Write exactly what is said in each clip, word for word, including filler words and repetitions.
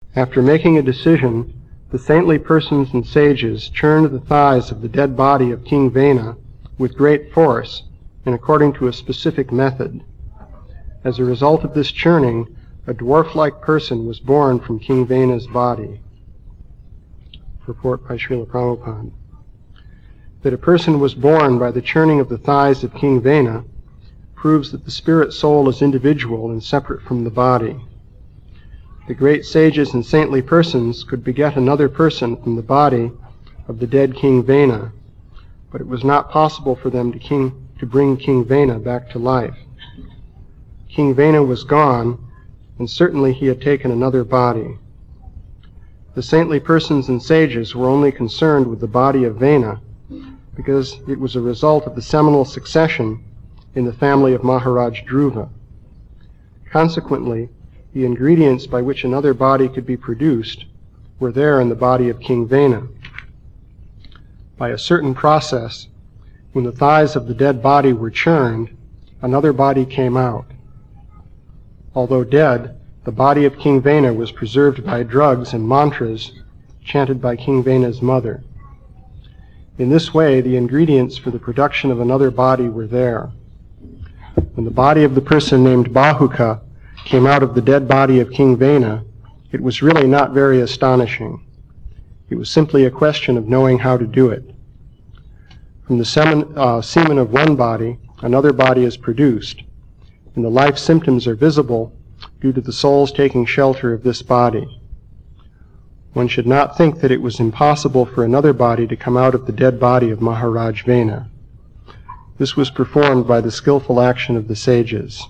After making a decision, the saintly persons and sages churned the thighs of the dead body of King Vena with great force and according to a specific method. As a result of this churning, a dwarf-like person was born from King Vena's body. Report by Srila Prabhupada. That a person was born by the churning of the thighs of King Vena proves that the spirit soul is individual and separate from the body. The great sages and saintly persons could beget another person from the body of the dead King Vena, but it was not possible for them to, king, to bring King Vena back to life. King Vena was gone, and certainly he had taken another body. The saintly persons and sages were only concerned with the body of Vena because it was a result of the seminal succession in the family of Maharaj Dhruva. Consequently, the ingredients by which another body could be produced were there in the body of King Vena. By a certain process, when the thighs of the dead body were churned, another body came out. Although dead, the body of King Vena was preserved by drugs and mantras chanted by King Vena's mother. In this way, the ingredients for the production of another body were there. When the body of the person named Bahuka came out of the dead body of King Vena, it was really not very astonishing. It was simply a question of knowing how to do it. From the semen, uh, semen of one body, another body is produced, and the life symptoms are visible due to the soul's taking shelter of this body. One should not think that it was impossible for another body to come out of the dead body of Maharaj Vena. This was performed by the skillful action of the sages.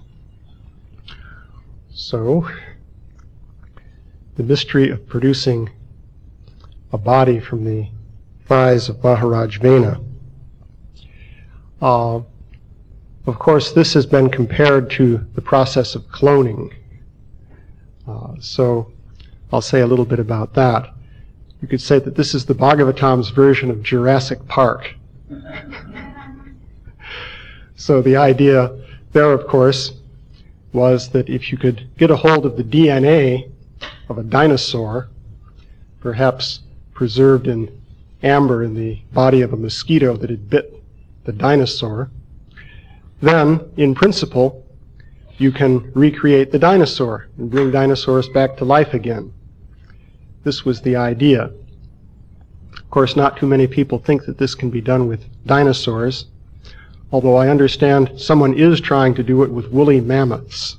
So, the mystery of producing a body from the thighs of Maharaj Vena. Uh, of course, this has been compared to the process of cloning. Uh, so, I'll say a little bit about that. You could say that this is the Bhagavatam's version of Jurassic Park. So the idea there, of course, was that if you could get a hold of the D N A of a dinosaur, perhaps preserved in amber in the body of a mosquito that had bit the dinosaur, then, in principle, you can recreate the dinosaur and bring dinosaurs back to life again. This was the idea. Of course, not too many people think that this can be done with dinosaurs, although I understand someone is trying to do it with woolly mammoths,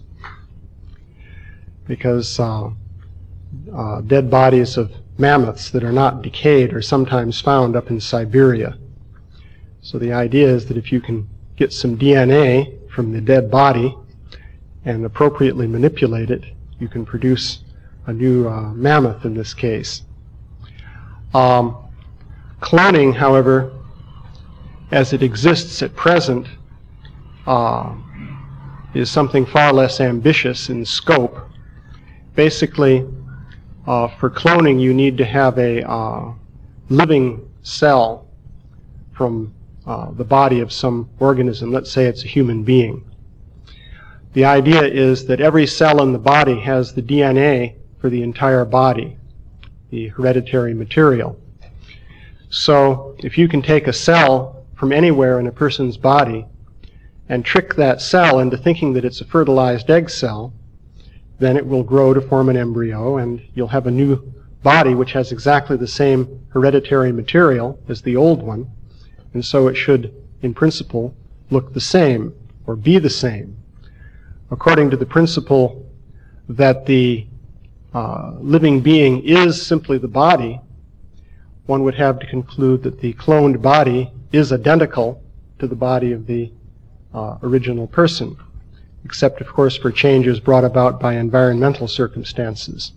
because uh, uh, dead bodies of mammoths that are not decayed are sometimes found up in Siberia. So the idea is that if you can get some D N A from the dead body and appropriately manipulate it, you can produce a new uh, mammoth in this case. Um, cloning, however, as it exists at present, uh, is something far less ambitious in scope. Basically, uh, for cloning, you need to have a uh, living cell from uh, the body of some organism. Let's say it's a human being. The idea is that every cell in the body has the D N A for the entire body, the hereditary material. So if you can take a cell from anywhere in a person's body and trick that cell into thinking that it's a fertilized egg cell, then it will grow to form an embryo, and you'll have a new body which has exactly the same hereditary material as the old one, and so it should, in principle, look the same or be the same. According to the principle that the uh, living being is simply the body, one would have to conclude that the cloned body is identical to the body of the uh, original person, except, of course, for changes brought about by environmental circumstances.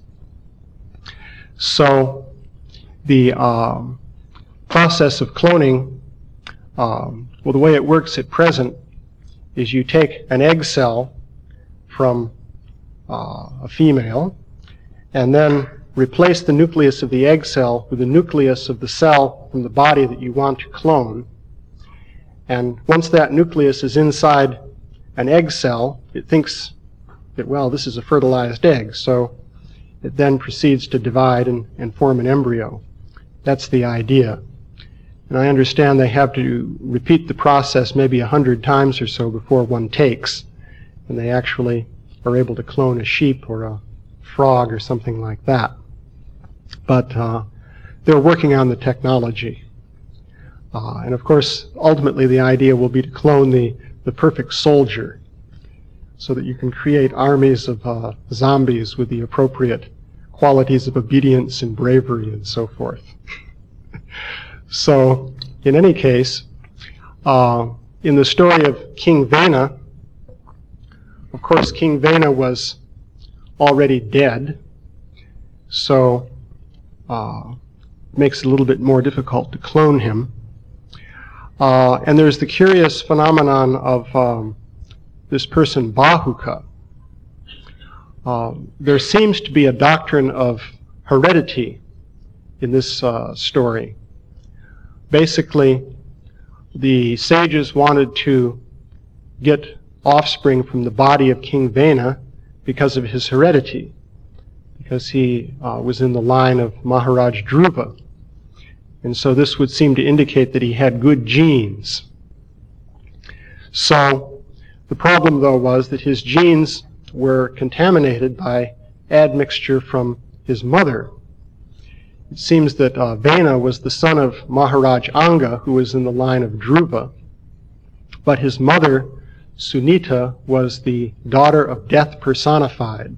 So the um, process of cloning, um, well, the way it works at present is you take an egg cell from uh, a female and then replace the nucleus of the egg cell with the nucleus of the cell from the body that you want to clone. And once that nucleus is inside an egg cell, it thinks that, well, this is a fertilized egg. So it then proceeds to divide and, and form an embryo. That's the idea. And I understand they have to repeat the process maybe a hundred times or so before one takes, and they actually are able to clone a sheep or a frog or something like that. But uh, they're working on the technology. Uh, and of course, ultimately the idea will be to clone the, the perfect soldier so that you can create armies of uh, zombies with the appropriate qualities of obedience and bravery and so forth. So, in any case, uh, in the story of King Vena, of course, King Vena was already dead, so uh, it makes it a little bit more difficult to clone him. Uh, and there's the curious phenomenon of um, this person, Bahuka. Uh, there seems to be a doctrine of heredity in this uh, story. Basically, the sages wanted to get offspring from the body of King Vena because of his heredity, because he uh, was in the line of Maharaj Dhruva. And so this would seem to indicate that he had good genes. So the problem, though, was that his genes were contaminated by admixture from his mother. It seems that uh, Vena was the son of Maharaj Anga, who was in the line of Dhruva, but his mother, Sunita, was the daughter of death personified.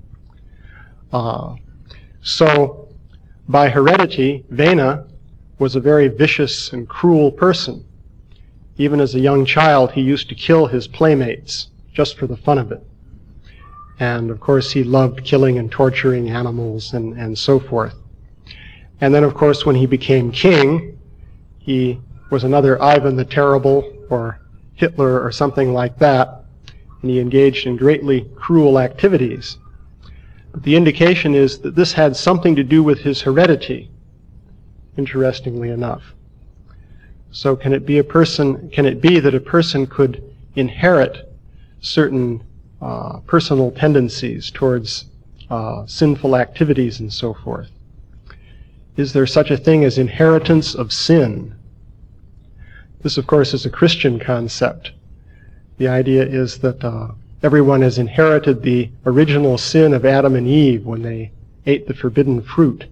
Uh, so, by heredity, Vena was a very vicious and cruel person. Even as a young child, he used to kill his playmates, just for the fun of it. And of course, he loved killing and torturing animals and, and so forth. And then, of course, when he became king, he was another Ivan the Terrible or Hitler or something like that, and he engaged in greatly cruel activities. But the indication is that this had something to do with his heredity, interestingly enough. So can it be a person, can it be that a person could inherit certain uh, personal tendencies towards uh, sinful activities and so forth? Is there such a thing as inheritance of sin? This, of course, is a Christian concept. The idea is that uh, everyone has inherited the original sin of Adam and Eve when they ate the forbidden fruit.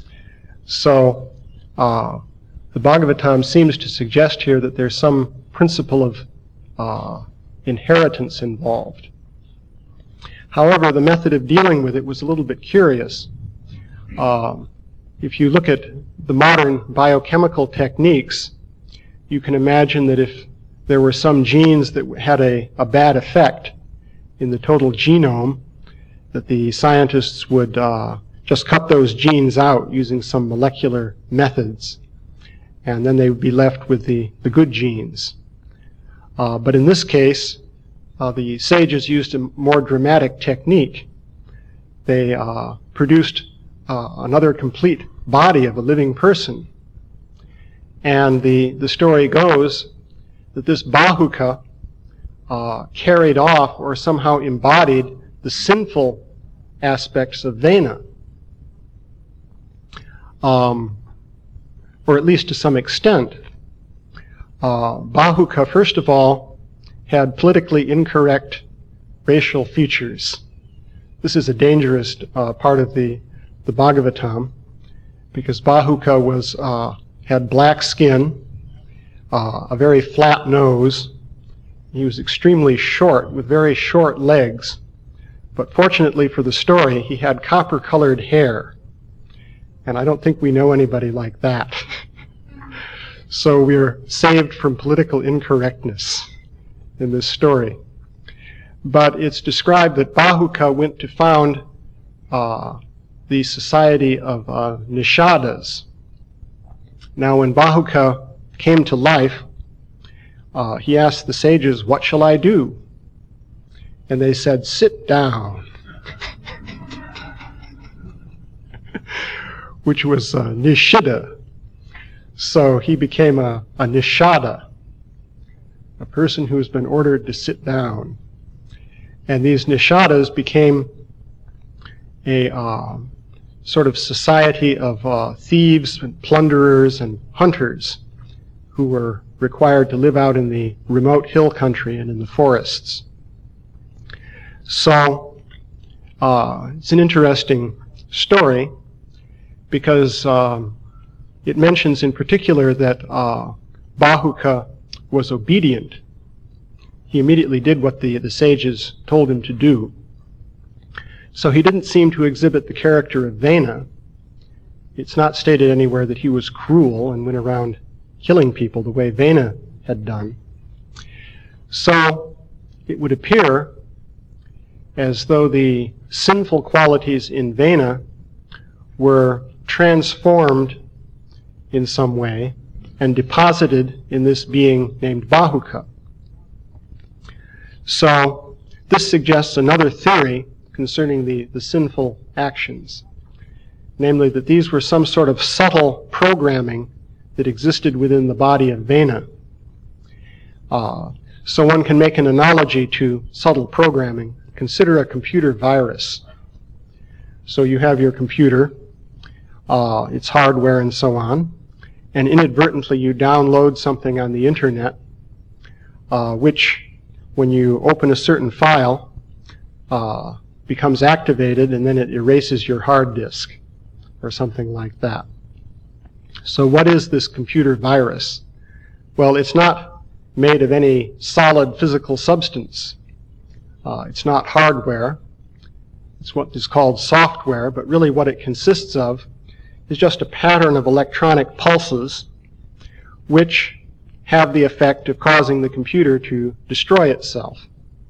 So uh, the Bhagavatam seems to suggest here that there's some principle of uh, inheritance involved. However, the method of dealing with it was a little bit curious. Uh, If you look at the modern biochemical techniques, you can imagine that if there were some genes that had a, a bad effect in the total genome, that the scientists would uh, just cut those genes out using some molecular methods, and then they would be left with the, the good genes. Uh, but in this case, uh, the sages used a more dramatic technique. They uh, produced Uh, another complete body of a living person. And the, the story goes that this Bahuka uh, carried off or somehow embodied the sinful aspects of Vena. Um, or at least to some extent. Uh, Bahuka, first of all, had politically incorrect racial features. This is a dangerous uh, part of the the Bhagavatam, because Bahuka was uh, had black skin, uh, a very flat nose. He was extremely short, with very short legs. But fortunately for the story, he had copper-colored hair. And I don't think we know anybody like that. So we're saved from political incorrectness in this story. But it's described that Bahuka went to found uh, the society of uh, Nishadas. Now, when Bahuka came to life, uh, he asked the sages, "What shall I do?" And they said, "Sit down," which was uh, Nishida. So he became a, a Nishada, a person who has been ordered to sit down. And these Nishadas became a uh, sort of society of uh, thieves and plunderers and hunters who were required to live out in the remote hill country and in the forests. So uh, it's an interesting story because um, it mentions in particular that uh, Bahuka was obedient. He immediately did what the, the sages told him to do. So he didn't seem to exhibit the character of Vena. It's not stated anywhere that he was cruel and went around killing people the way Vena had done. So it would appear as though the sinful qualities in Vena were transformed in some way and deposited in this being named Bahuka. So this suggests another theory concerning the, the sinful actions, namely that these were some sort of subtle programming that existed within the body of Vena. Uh, so one can make an analogy to subtle programming. Consider a computer virus. So you have your computer, uh, its hardware and so on, and inadvertently you download something on the internet, uh, which when you open a certain file, uh, becomes activated and then it erases your hard disk or something like that. So what is this computer virus? Well, it's not made of any solid physical substance. Uh, it's not hardware. It's what is called software, but really what it consists of is just a pattern of electronic pulses which have the effect of causing the computer to destroy itself.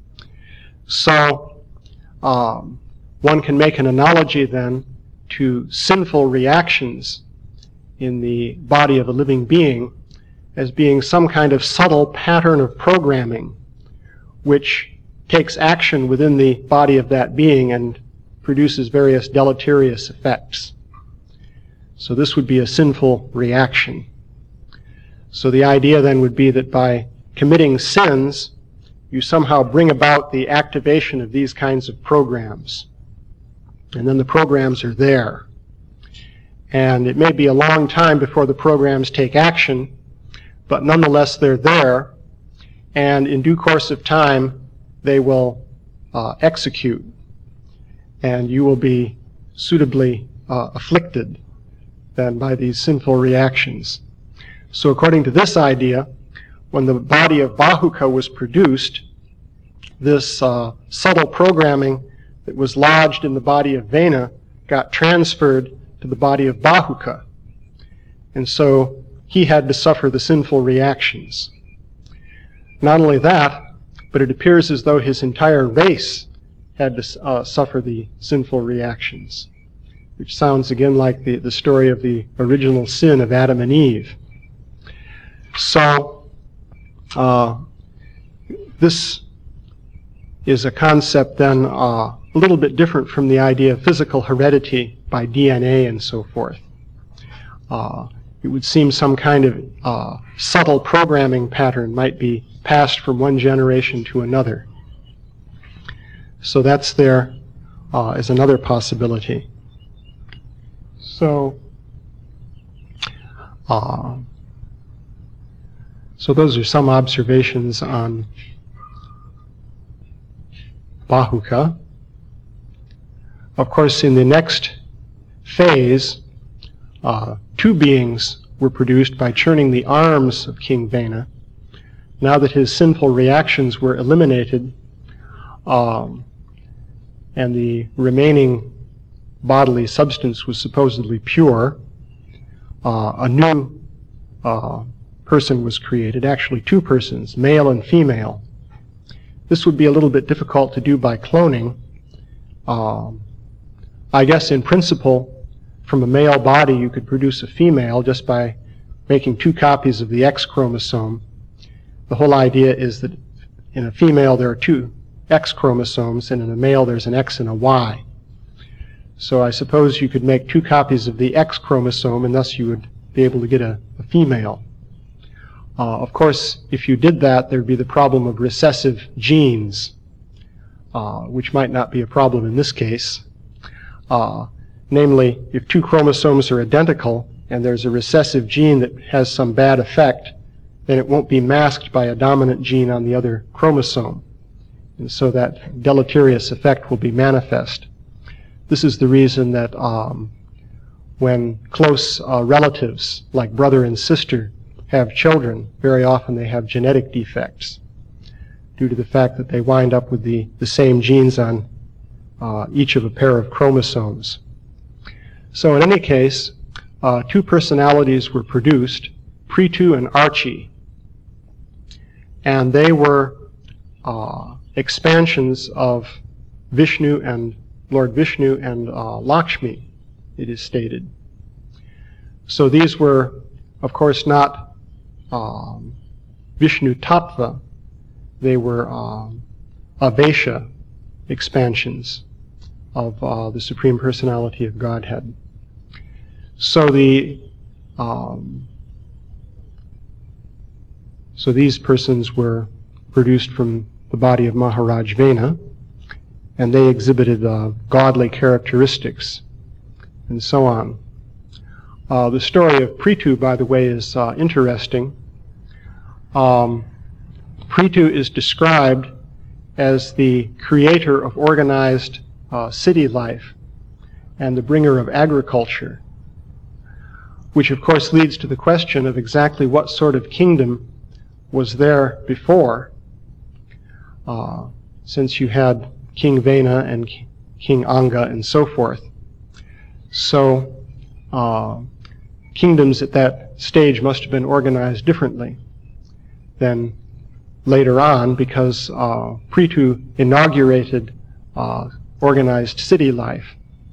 So um, one can make an analogy then to sinful reactions in the body of a living being as being some kind of subtle pattern of programming which takes action within the body of that being and produces various deleterious effects. So this would be a sinful reaction. So the idea then would be that by committing sins, you somehow bring about the activation of these kinds of programs. And then the programs are there. And it may be a long time before the programs take action, but nonetheless they're there, and in due course of time they will uh, execute, and you will be suitably uh, afflicted then by these sinful reactions. So according to this idea, when the body of Bahuka was produced, this uh, subtle programming that was lodged in the body of Vena got transferred to the body of Bahuka. And so he had to suffer the sinful reactions. Not only that, but it appears as though his entire race had to uh, suffer the sinful reactions, which sounds again like the, the story of the original sin of Adam and Eve. So uh, this is a concept then uh, a little bit different from the idea of physical heredity by D N A and so forth. Uh, it would seem some kind of uh, subtle programming pattern might be passed from one generation to another. So that's there uh, as another possibility. So, uh, so those are some observations on Bahuka. Of course, in the next phase, uh, two beings were produced by churning the arms of King Vena. Now that his sinful reactions were eliminated, um, and the remaining bodily substance was supposedly pure, uh, a new uh, person was created, actually two persons, male and female. This would be a little bit difficult to do by cloning. Um, I guess in principle, from a male body you could produce a female just by making two copies of the X chromosome. The whole idea is that in a female there are two X chromosomes, and in a male there's an X and a Y. So I suppose you could make two copies of the X chromosome, and thus you would be able to get a, a female. Uh, of course, if you did that, there'd be the problem of recessive genes, uh, which might not be a problem in this case. Uh, namely, if two chromosomes are identical and there's a recessive gene that has some bad effect, then it won't be masked by a dominant gene on the other chromosome. And so that deleterious effect will be manifest. This is the reason that um, when close uh, relatives, like brother and sister, have children, very often they have genetic defects due to the fact that they wind up with the, the same genes on uh, each of a pair of chromosomes. So in any case, uh, two personalities were produced, Prithu and Archie, and they were uh, expansions of Vishnu and Lord Vishnu and uh, Lakshmi, it is stated. So these were, of course, not um, Vishnu Tattva. They were um, Avesha expansions of uh, the Supreme Personality of Godhead. So the um, so these persons were produced from the body of Maharaj Vena, and they exhibited uh, godly characteristics, and so on. Uh, the story of Prithu, by the way, is uh, interesting. Um, Prithu is described as the creator of organized uh, city life and the bringer of agriculture, which of course leads to the question of exactly what sort of kingdom was there before, uh, since you had King Vena and King Anga and so forth. So uh, kingdoms at that stage must have been organized differently than later on, because uh, Prithu inaugurated uh, organized city life.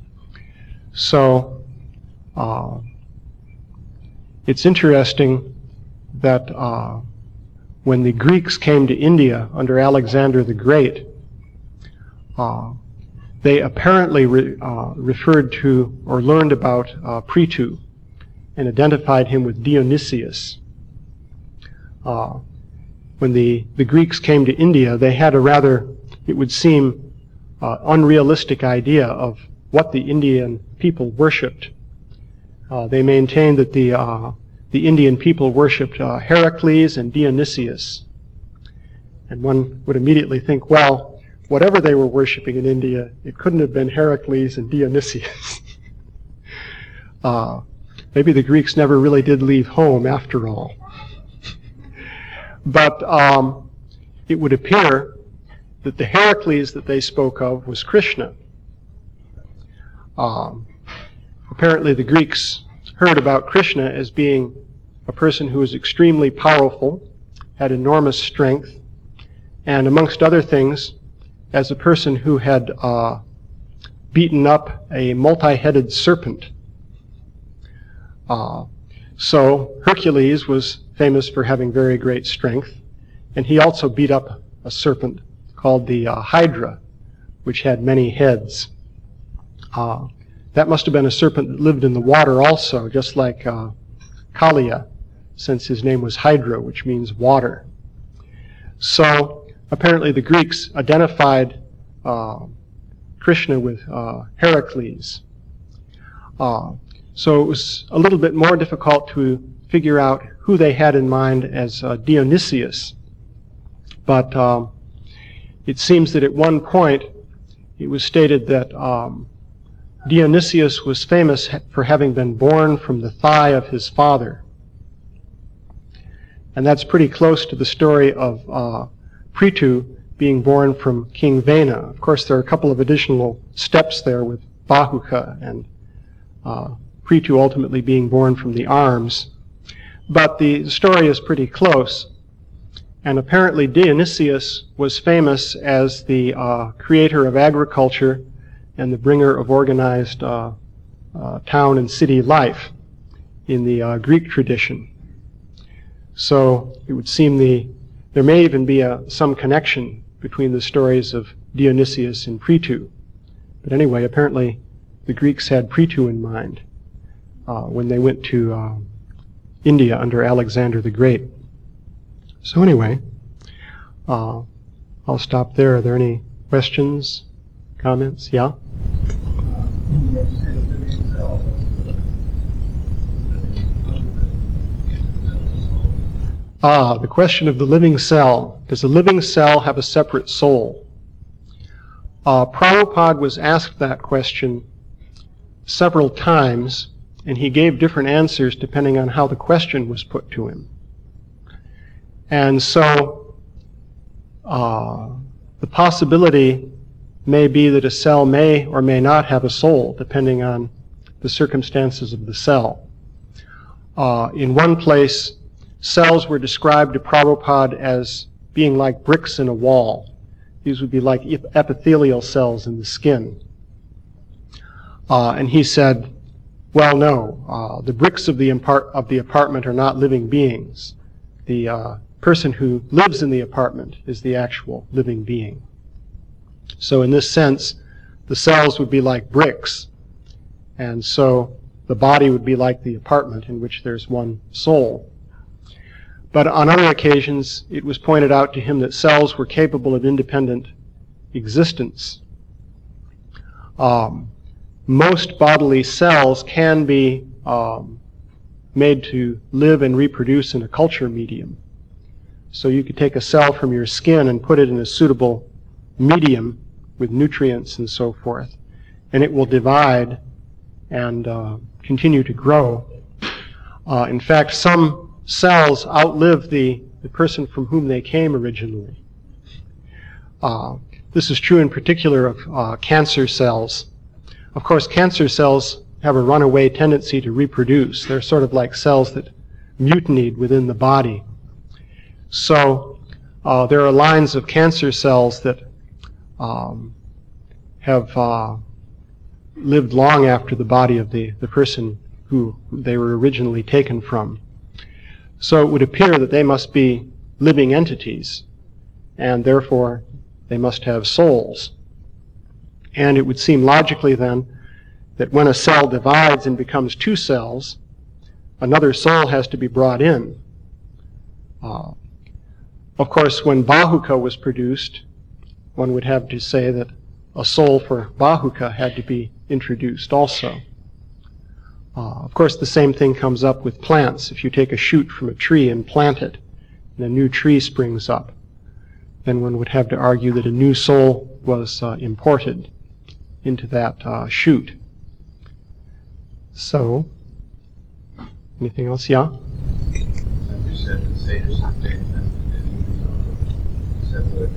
So uh, it's interesting that uh, when the Greeks came to India under Alexander the Great, uh, they apparently re, uh, referred to or learned about uh, Prithu and identified him with Dionysius. Uh, when the, the Greeks came to India, they had a rather, it would seem, uh, unrealistic idea of what the Indian people worshipped. Uh, they maintained that the uh, the Indian people worshipped uh, Heracles and Dionysius. And one would immediately think, well, whatever they were worshipping in India, it couldn't have been Heracles and Dionysius. uh, maybe the Greeks never really did leave home after all. But um, it would appear that the Heracles that they spoke of was Krishna. Um, apparently the Greeks heard about Krishna as being a person who was extremely powerful, had enormous strength, and amongst other things, as a person who had uh, beaten up a multi-headed serpent. Uh, so Hercules was famous for having very great strength, and he also beat up a serpent called the uh, Hydra, which had many heads. Uh, that must have been a serpent that lived in the water also, just like uh, Kaliya, since his name was Hydra, which means water. So apparently the Greeks identified uh, Krishna with uh, Heracles. Uh, so it was a little bit more difficult to figure out who they had in mind as uh, Dionysius. But um, it seems that at one point it was stated that um, Dionysius was famous for having been born from the thigh of his father. And that's pretty close to the story of uh, Prithu being born from King Vena. Of course, there are a couple of additional steps there with Bahuka and uh, Prithu ultimately being born from the arms. But the story is pretty close. And apparently Dionysius was famous as the uh, creator of agriculture and the bringer of organized uh, uh, town and city life in the uh, Greek tradition. So it would seem the there may even be a, some connection between the stories of Dionysius and Prithu. But anyway, apparently the Greeks had Prithu in mind uh, when they went to uh, India under Alexander the Great. So anyway, uh, I'll stop there. Are there any questions, comments? Yeah? Ah, the question of the living cell. Does a living cell have a separate soul? Uh, Prabhupada was asked that question several times, and he gave different answers depending on how the question was put to him. And so, uh, the possibility may be that a cell may or may not have a soul, depending on the circumstances of the cell. Uh, in one place, cells were described to Prabhupada as being like bricks in a wall. These would be like epithelial cells in the skin. Uh, and he said, well, no, uh, the bricks of the, impart- of the apartment are not living beings. The uh, person who lives in the apartment is the actual living being. So in this sense, the cells would be like bricks, and so the body would be like the apartment in which there's one soul. But on other occasions, it was pointed out to him that cells were capable of independent existence. Um, most bodily cells can be um, made to live and reproduce in a culture medium. So you could take a cell from your skin and put it in a suitable medium with nutrients and so forth, and it will divide and uh, continue to grow. Uh, in fact, some cells outlive the, the person from whom they came originally. Uh, this is true in particular of uh, cancer cells. Of course, cancer cells have a runaway tendency to reproduce. They're sort of like cells that mutinied within the body. So uh, there are lines of cancer cells that um, have uh, lived long after the body of the, the person who they were originally taken from. So it would appear that they must be living entities, and therefore they must have souls. And it would seem logically then that when a cell divides and becomes two cells, another soul has to be brought in. Uh, of course, when Bahuka was produced, one would have to say that a soul for Bahuka had to be introduced also. Uh, of course, the same thing comes up with plants. If you take a shoot from a tree and plant it, and a new tree springs up, then one would have to argue that a new soul was uh, imported into that uh, shoot. So, anything else? Yeah? You said the sage something that separate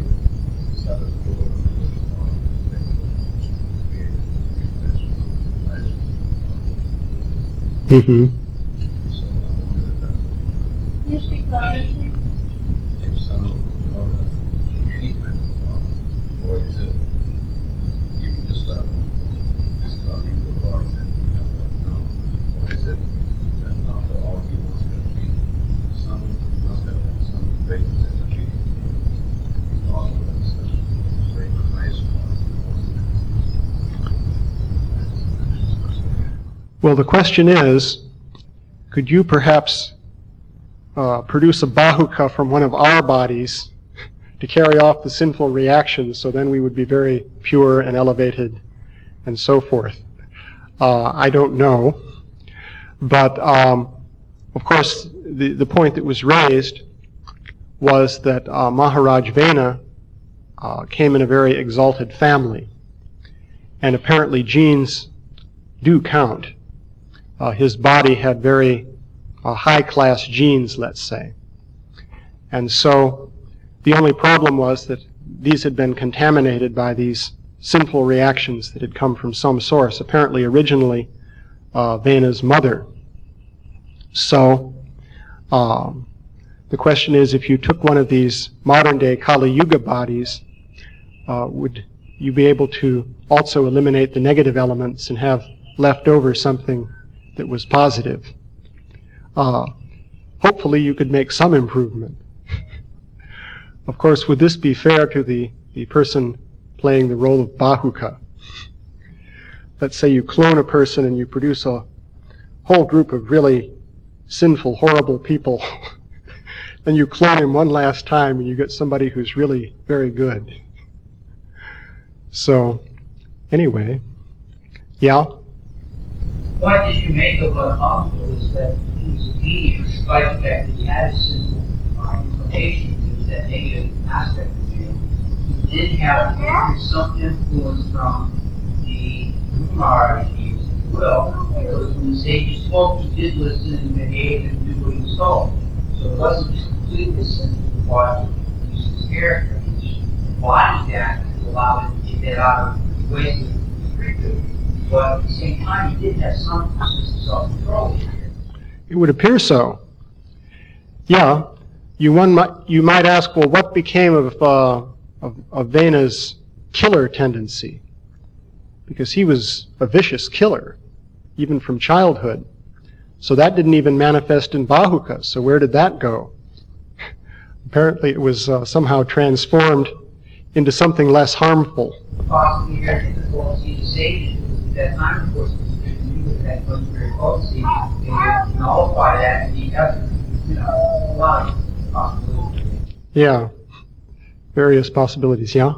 Mm-hmm. You speak louder. If some treatment or is it you can just stop discarding the body and no, or is it that not all humans can treat? Some must have some basis in the treatment. Also, that's a very nice Well, the question is, could you perhaps uh, produce a Bahuka from one of our bodies to carry off the sinful reactions, so then we would be very pure and elevated and so forth? Uh, I don't know. But, um, of course, the, the point that was raised was that uh, Maharaj Vena uh, came in a very exalted family. And apparently genes do count. Uh, his body had very uh, high-class genes, let's say. And so the only problem was that these had been contaminated by these sinful reactions that had come from some source, apparently originally uh, Vena's mother. So um, the question is, if you took one of these modern-day Kali Yuga bodies, uh, would you be able to also eliminate the negative elements and have left over something that was positive? Uh, hopefully you could make some improvement. Of course, would this be fair to the, the person playing the role of Bahuka? Let's say you clone a person and you produce a whole group of really sinful, horrible people. Then you clone him one last time and you get somebody who's really very good. So, anyway, Yeah? What did you make of what Hospital is that he was a medium, despite the fact that he had a simple uh, inclination to that negative aspect of him? He did have some influence from the Umar regimes as well, because when the sages spoke, he did listen and behave and do what he was told. So it wasn't just completely simple what he used his character. He just embodied that to allow him to get out of the ways of free to. But at the same time, he did have some self-control. It would appear so. Yeah. You, one might, you might ask, well, what became of, uh, of, of Vena's killer tendency? Because he was a vicious killer, even from childhood. So that didn't even manifest in Bahuka. So where did that go? Apparently it was uh, somehow transformed into something less harmful. Possibly very difficult to see the sages. At that time, of course, they knew that that wasn't very policy. They would nullify that and you have, you know, a lot of possibilities. Yeah. Various possibilities, yeah?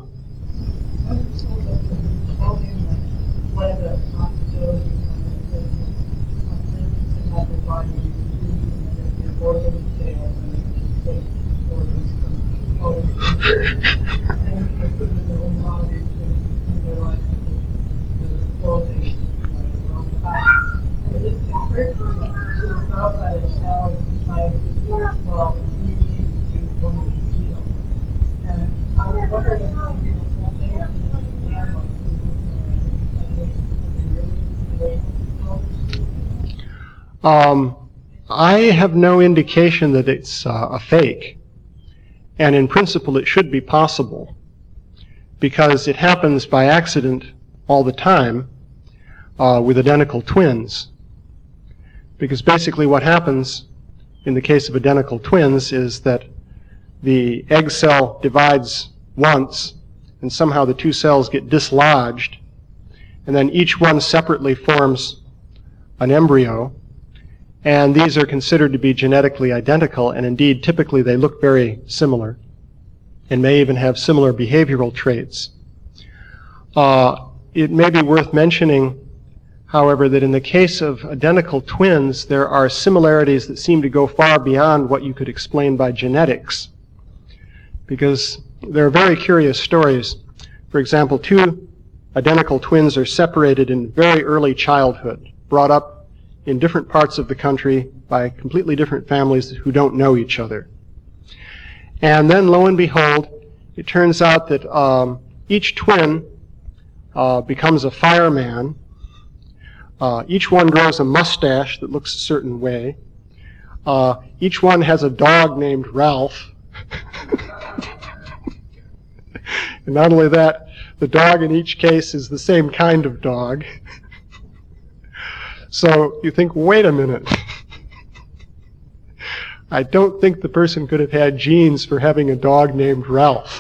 Um, I have no indication that it's uh, a fake. And in principle, it should be possible, because it happens by accident all the time uh, with identical twins. Because basically what happens in the case of identical twins is that the egg cell divides once, and somehow the two cells get dislodged, and then each one separately forms an embryo, and these are considered to be genetically identical, and indeed typically they look very similar and may even have similar behavioral traits. Uh, it may be worth mentioning, however, that in the case of identical twins, there are similarities that seem to go far beyond what you could explain by genetics, because there are very curious stories. For example, two identical twins are separated in very early childhood, brought up in different parts of the country by completely different families who don't know each other. And then, lo and behold, it turns out that um, each twin uh, becomes a fireman. Uh, each one grows a mustache that looks a certain way. Uh, each one has a dog named Ralph. And not only that, the dog in each case is the same kind of dog. So you think, wait a minute. I don't think the person could have had genes for having a dog named Ralph.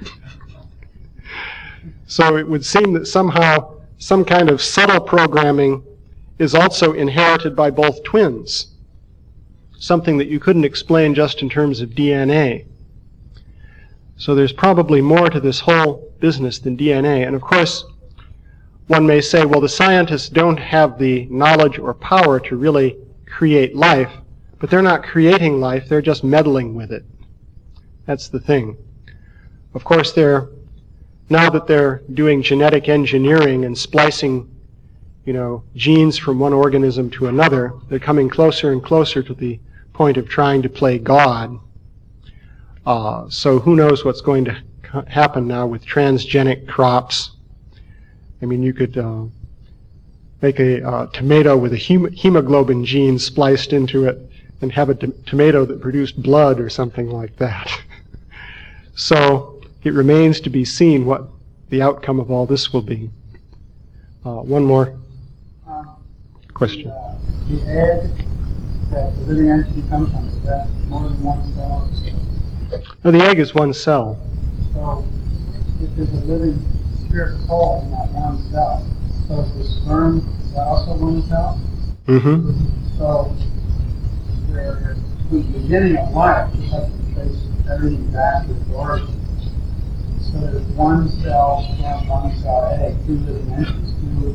So it would seem that somehow some kind of subtle programming is also inherited by both twins, something that you couldn't explain just in terms of D N A. So there's probably more to this whole business than D N A. And of course, one may say, well, the scientists don't have the knowledge or power to really create life, but they're not creating life, they're just meddling with it. That's the thing. Of course, they're, now that they're doing genetic engineering and splicing, you know, genes from one organism to another, they're coming closer and closer to the point of trying to play God. Uh, so who knows what's going to happen now with transgenic crops. I mean, you could uh, make a uh, tomato with a hem- hemoglobin gene spliced into it and have a t- tomato that produced blood or something like that. So it remains to be seen what the outcome of all this will be. Uh, one more Um, question. The, uh, the egg that the living entity comes from, is that more than one cell? No, the egg is one cell. So if there's a living spirit soul in that one cell, so is the sperm is that also one cell? Mm-hmm. So where the beginning of life, just have to trace everything back to its origin. So there's one cell, one, one cell egg, two living entities, two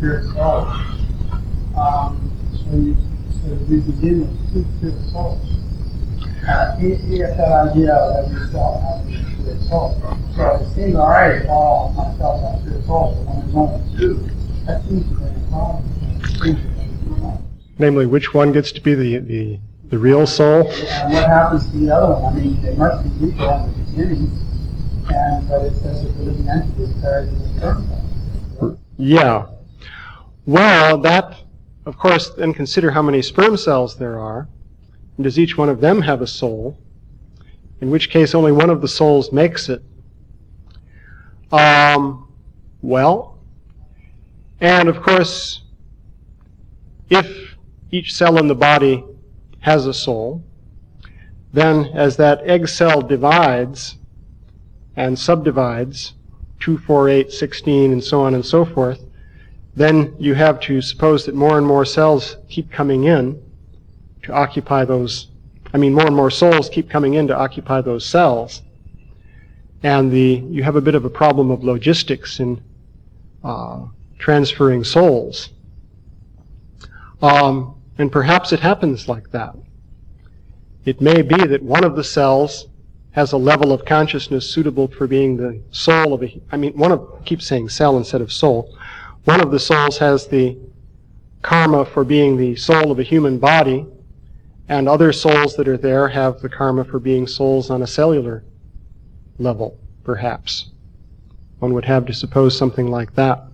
spirit souls. Um, so, you, so we begin with two spirit souls. Uh, he, he has that idea of every cell having a spirit soul. So it seems alright if all my cells have spirit souls, but when there's only two, that seems to be a problem. Namely, which one gets to be the, the, the real soul? And what happens to the other one? I mean, they must be equal in the beginning, and but it says that the living entity is carried in the sperm. Yeah. Well, that, of course, then consider how many sperm cells there are. And does each one of them have a soul? In which case, only one of the souls makes it. Um, well, and of course, if each cell in the body has a soul, then as that egg cell divides and subdivides, two, four, eight, sixteen, and so on and so forth, then you have to suppose that more and more cells keep coming in to occupy those, I mean more and more souls keep coming in to occupy those cells. And the you have a bit of a problem of logistics in uh, transferring souls. Um, and perhaps it happens like that. It may be that one of the cells has a level of consciousness suitable for being the soul of a, I mean, one of, I keep saying cell instead of soul. One of the souls has the karma for being the soul of a human body, and other souls that are there have the karma for being souls on a cellular level, perhaps. One would have to suppose something like that.